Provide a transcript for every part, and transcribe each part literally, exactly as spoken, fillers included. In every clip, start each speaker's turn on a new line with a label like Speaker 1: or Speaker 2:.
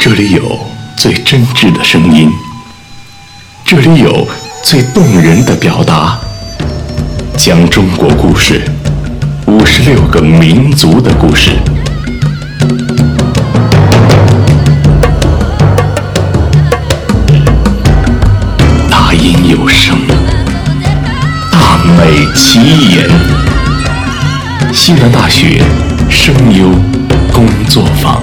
Speaker 1: 这里有最真挚的声音，这里有最动人的表达，讲中国故事，五十六个民族的故事。大音有声，大美其言。西南大学声优工作坊。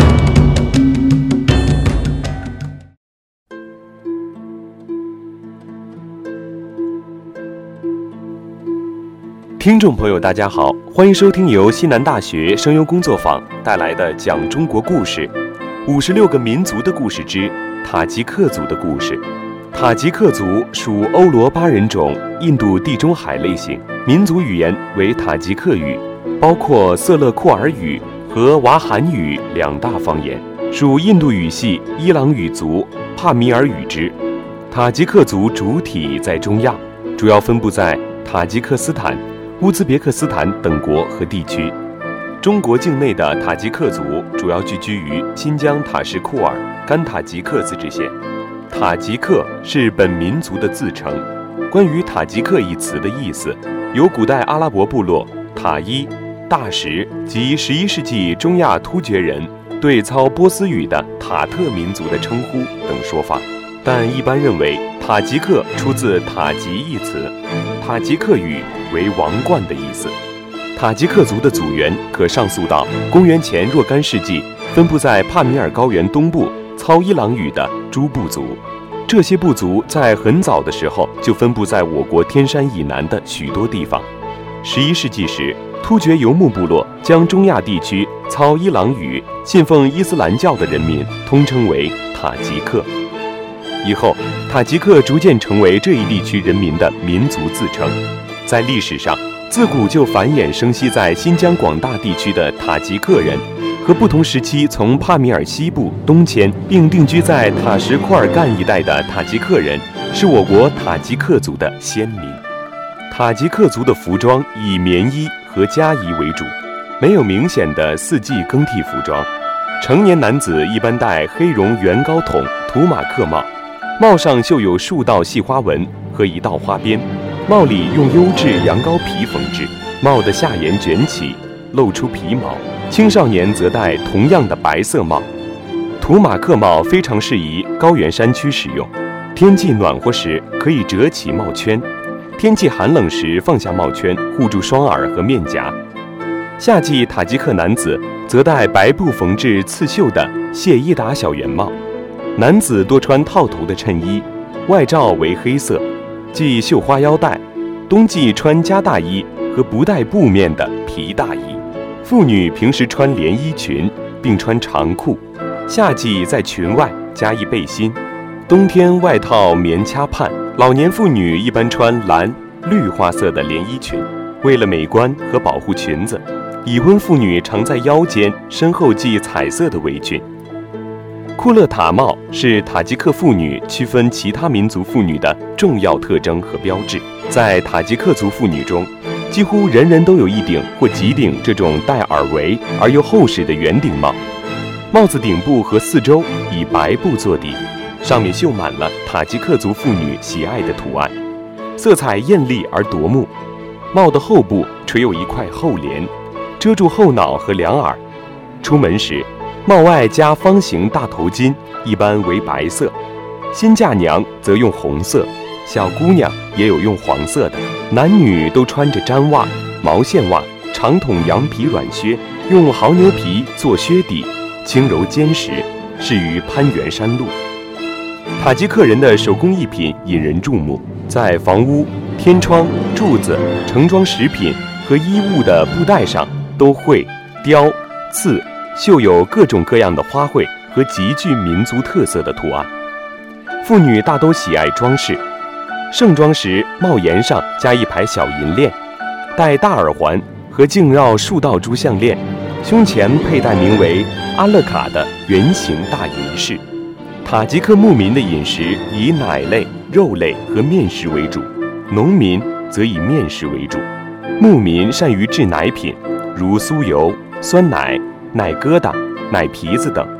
Speaker 2: 听众朋友大家好，欢迎收听由西南大学声优工作坊带来的讲中国故事，五十六个民族的故事之塔吉克族的故事。塔吉克族属欧罗巴人种印度地中海类型，民族语言为塔吉克语，包括色勒库尔语和瓦罕语两大方言，属印度语系伊朗语族帕米尔语支。塔吉克族主体在中亚，主要分布在塔吉克斯坦、乌兹别克斯坦等国和地区。中国境内的塔吉克族主要聚居于新疆塔什库尔、甘塔吉克自治县。塔吉克是本民族的自称。关于塔吉克一词的意思，有古代阿拉伯部落塔伊、大什及十一世纪中亚突厥人对操波斯语的塔特民族的称呼等说法，但一般认为塔吉克出自塔吉一词，塔吉克语为王冠的意思。塔吉克族的祖源可上溯到公元前若干世纪分布在帕米尔高原东部操伊朗语的诸部族。这些部族在很早的时候就分布在我国天山以南的许多地方。十一世纪时，突厥游牧部落将中亚地区操伊朗语、信奉伊斯兰教的人民通称为塔吉克。以后，塔吉克逐渐成为这一地区人民的民族自称。在历史上，自古就繁衍生息在新疆广大地区的塔吉克人，和不同时期从帕米尔西部东迁并定居在塔什库尔干一带的塔吉克人，是我国塔吉克族的先民。塔吉克族的服装以棉衣和夹衣为主，没有明显的四季更替服装。成年男子一般戴黑绒圆高筒土马克帽，帽上绣有数道细花纹和一道花边，帽里用优质羊羔皮缝制，帽的下沿卷起，露出皮毛。青少年则戴同样的白色帽。土马克帽非常适宜高原山区使用，天气暖和时可以折起帽圈，天气寒冷时放下帽圈护住双耳和面颊。夏季塔吉克男子则戴白布缝制刺绣的谢伊达小圆帽，男子多穿套头的衬衣，外罩为黑色，系绣花腰带，冬季穿加大衣和不带布面的皮大衣。妇女平时穿连衣裙并穿长裤，夏季在裙外加一背心，冬天外套棉掐畔。老年妇女一般穿蓝、绿花色的连衣裙，为了美观和保护裙子。已婚妇女常在腰间、身后系彩色的围裙。库勒塔帽是塔吉克妇女区分其他民族妇女的重要特征和标志。在塔吉克族妇女中，几乎人人都有一顶或几顶这种带耳围而又厚实的圆顶帽，帽子顶部和四周以白布做底，上面绣满了塔吉克族妇女喜爱的图案，色彩艳丽而夺目。帽的后部垂有一块厚帘，遮住后脑和两耳。出门时，帽外加方形大头巾，一般为白色，新嫁娘则用红色，小姑娘也有用黄色的。男女都穿着毡袜、毛线袜、长筒羊皮软靴，用牦牛皮做靴底，轻柔坚实，适于攀援山路。塔吉克人的手工艺品引人注目，在房屋、天窗、柱子、盛装食品和衣物的布袋上都绘、雕、刺、绣有各种各样的花卉和极具民族特色的图案。妇女大都喜爱装饰，盛装时帽檐上加一排小银链，戴大耳环和颈绕数道珠项链，胸前佩戴名为阿勒卡的圆形大银饰。塔吉克牧民的饮食以奶类、肉类和面食为主，农民则以面食为主。牧民善于制奶品，如酥油、酸奶、奶疙瘩、奶皮子等，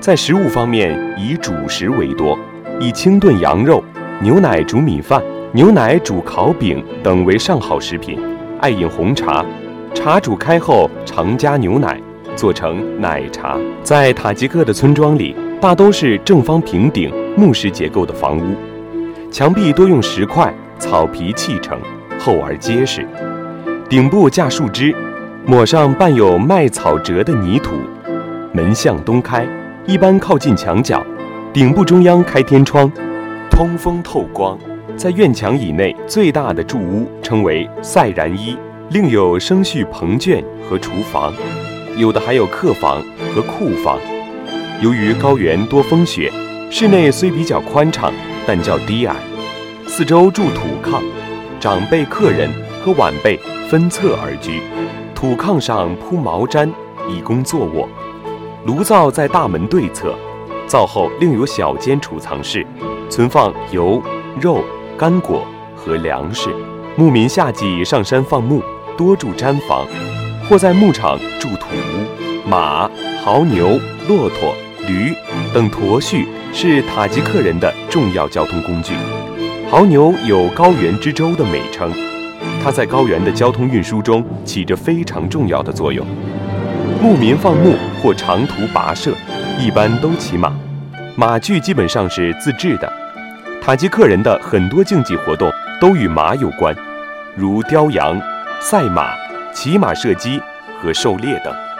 Speaker 2: 在食物方面以主食为多，以清炖羊肉、牛奶煮米饭、牛奶煮烤饼等为上好食品。爱饮红茶，茶煮开后常加牛奶，做成奶茶。在塔吉克的村庄里，大都是正方平顶木石结构的房屋，墙壁多用石块、草皮砌成，厚而结实，顶部架树枝，抹上伴有麦草折的泥土。门向东开，一般靠近墙角，顶部中央开天窗，通风透光。在院墙以内最大的住屋称为赛然一，另有生畜棚圈和厨房，有的还有客房和库房。由于高原多风雪，室内虽比较宽敞，但较低矮，四周筑土炕，长辈客人和晚辈分侧而居，土炕上铺毛毡以供坐卧。炉灶在大门对侧，灶后另有小间储藏室，存放油、肉、干果和粮食。牧民夏季上山放牧，多住毡房，或在牧场筑土屋。马、牦牛、骆驼、驴等驼畜是塔吉克人的重要交通工具。牦牛有高原之舟的美称，它在高原的交通运输中起着非常重要的作用。牧民放牧或长途跋涉，一般都骑马，马具基本上是自制的。塔吉克人的很多竞技活动都与马有关，如雕羊、赛马、骑马射击和狩猎等。